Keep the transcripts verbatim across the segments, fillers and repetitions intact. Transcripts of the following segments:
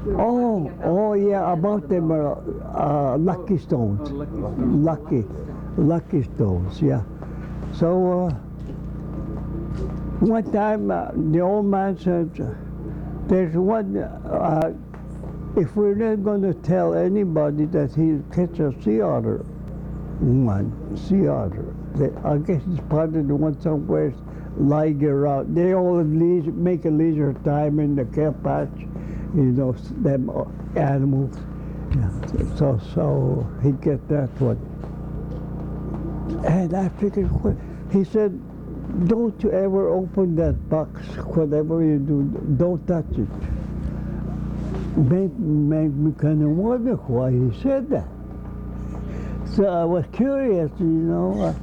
Oh, oh yeah, about them uh, uh, lucky stones. Oh, lucky stones. Lucky, lucky stones, yeah. So uh, one time uh, the old man said, there's one, uh, if we're not going to tell anybody that he'll catch a sea otter, one sea otter, they, I guess he's probably the one somewhere lying around. They all leisure, make a leisure time in the kelp patch, you know, them uh, animals. Yeah. So, so he get that one. And I figured, he said, don't you ever open that box, whatever you do, don't touch it. Made, made me kind of wonder why he said that. So I was curious, you know, uh,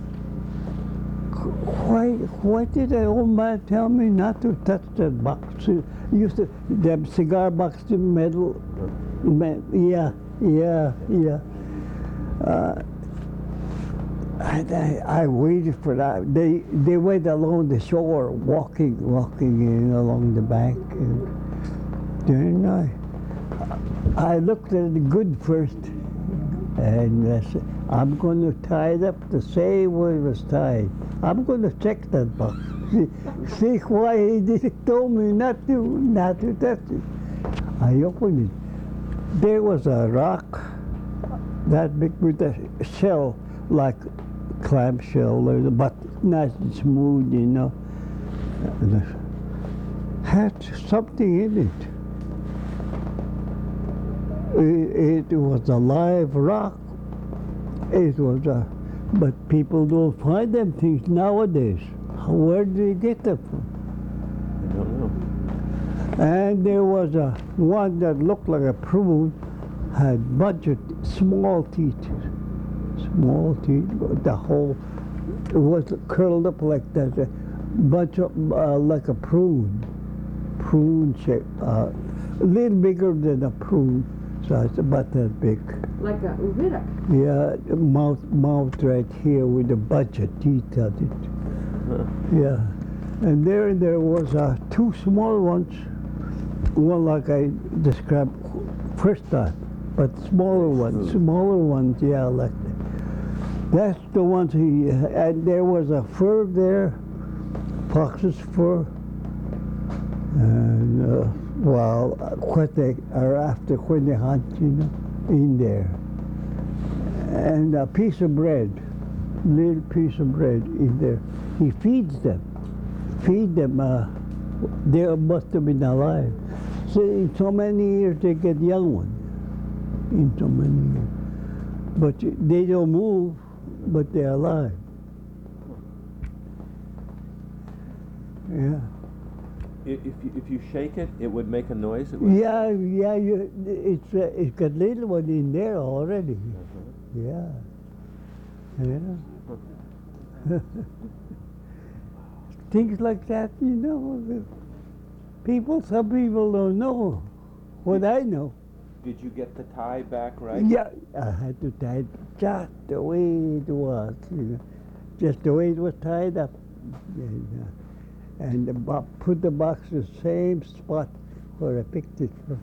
why, why did the old man tell me not to touch that box? He used to, the cigar box, the metal, me, yeah, yeah, yeah. Uh, And I, I waited for that. They they went along the shore, walking, walking in along the bank. And then I, I looked at the good first, and I said, I'm going to tie it up the same way it was tied. I'm going to check that box. See, see why he didn't told me not to, not to touch it. I opened it. There was a rock that big with a shell like clamshell, but nice and smooth, you know. And it had something in it. It, it was a live rock. It was a, but people don't find them things nowadays. Where do they get them from? I don't know. And there was a one that looked like a prune, had bunch of small teeth. Small teeth, the whole, it was curled up like that, a bunch of, uh, like a prune, prune shape, uh, a little bigger than a prune, so it's about that big. Like a uridic. Yeah, mouth, mouth right here with a bunch of teeth on it. Huh. Yeah, and there there was uh, two small ones, one like I described first time, but smaller ones, smaller ones, yeah, like that. That's the ones he, and there was a fur there, fox's fur, and uh, well, what they are after when they hunt, you know, in there. And a piece of bread, little piece of bread in there. He feeds them, feed them, uh, they must have been alive. So in so many years they get young ones, in so many years. But they don't move, but they're alive. Yeah. If you, if you shake it, it would make a noise? It would... Yeah, yeah, you, it's, uh, it's got little one in there already. Uh-huh. Yeah. Yeah. Things like that, you know. People, some people don't know what I know. Did you get the tie back right? Yeah, I had to tie it just the way it was, you know, just the way it was tied up. And, uh, and the bo put the box in the same spot where I picked it from.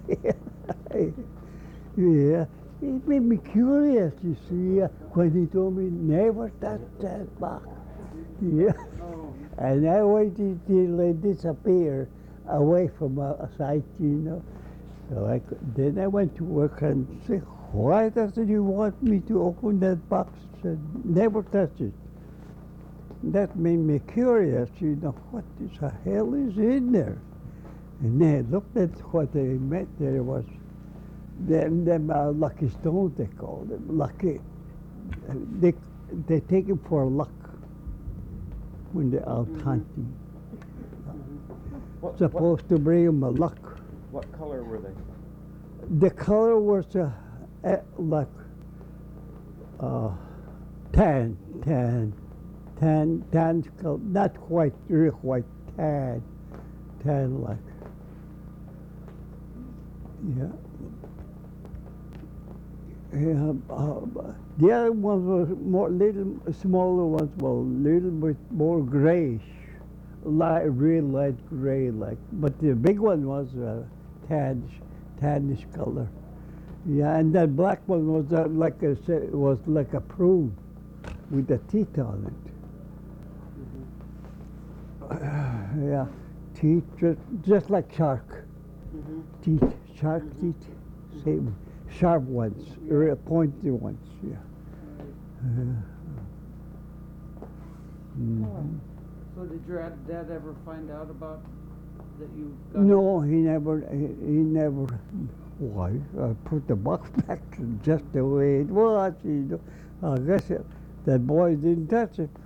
Yeah, it made me curious, you see, uh, when he told me never touch that box. Yeah, and I waited till they disappear away from my sight, you know. So I could, then I went to work and said, why doesn't he want me to open that box? He said, never touch it. That made me curious, you know, what the hell is in there? And then I looked at what they meant. There was them, them uh, lucky stones, they call them, lucky. They, they take it for luck when they're out hunting. What, Supposed to bring them a luck. What, what color were they? The color was uh, uh, like uh, tan, tan, tan, tan, not quite real white, tan, tan like. Yeah. Yeah. Uh, the other ones were more little, smaller ones were a little bit more grayish, light, real light gray like. But the big one was uh, tan, tannish color. Yeah, and that black one was uh, like a sa- was like a prune with the teeth on it. Yeah, teeth just just like shark Mm-hmm. teeth, shark teeth, same sharp ones, real pointy ones. Yeah. Yeah. Mhm. So did your dad- dad ever find out about that you got No, he never, he, he never, why, I put the box back just the way it was, you know. I guess it, that boy didn't touch it.